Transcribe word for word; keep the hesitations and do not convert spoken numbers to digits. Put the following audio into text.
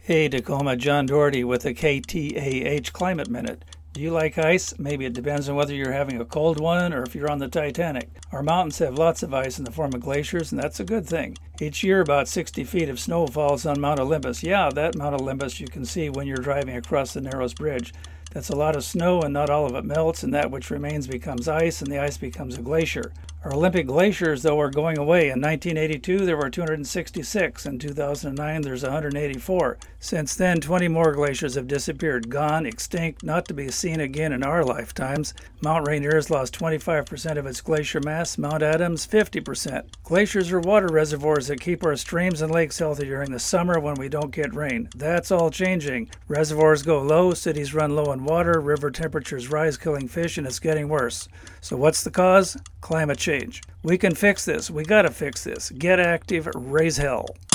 Hey Tacoma, John Doherty with the K T A H Climate Minute. Do you like ice? Maybe it depends on whether you're having a cold one or if you're on the Titanic. Our mountains have lots of ice in the form of glaciers, and that's a good thing. Each year about sixty feet of snow falls on Mount Olympus. Yeah, that Mount Olympus you can see when you're driving across the Narrows Bridge. That's a lot of snow, and not all of it melts, and that which remains becomes ice, and the ice becomes a glacier. Our Olympic glaciers, though, are going away. In nineteen eighty-two, there were two hundred sixty-six. In two thousand nine, there's one hundred eighty-four. Since then, twenty more glaciers have disappeared, gone, extinct, not to be seen again in our lifetimes. Mount Rainier has lost twenty-five percent of its glacier mass, Mount Adams fifty percent. Glaciers are water reservoirs that keep our streams and lakes healthy during the summer when we don't get rain. That's all changing. Reservoirs go low, cities run low on water, river temperatures rise, killing fish, and it's getting worse. So what's the cause? Climate change. We can fix this. We gotta fix this. Get active, raise hell.